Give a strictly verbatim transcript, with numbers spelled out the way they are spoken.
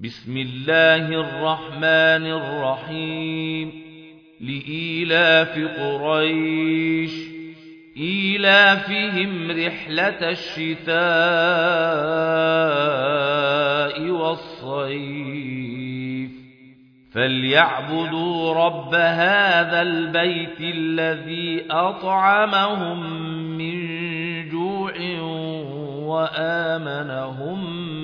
بسم الله الرحمن الرحيم لإيلاف قريش إيلافهم رحلة الشتاء والصيف فليعبدوا رب هذا البيت الذي أطعمهم من جوع وآمنهم